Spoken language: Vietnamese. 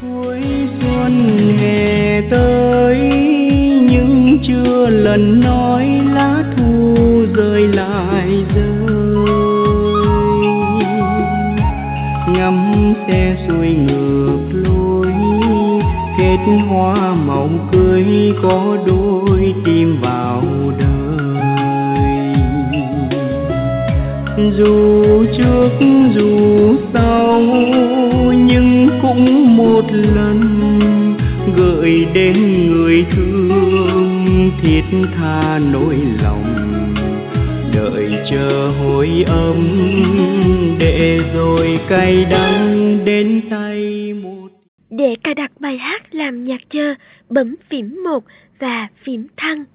Cuối xuân hè tới nhưng chưa lần nói lá thu rơi lại rơi. Ngắm xe xuôi ngược lối kết hoa mộng cưới có đôi tim vào đời. Dù trước dù sau nhưng cũng một lần gợi đến người thương thiết tha nỗi lòng, đợi chờ hồi âm để rồi cay đắng đến tay một. Để cài đặt bài hát làm nhạc chờ, bấm phím 1 và phím thăng.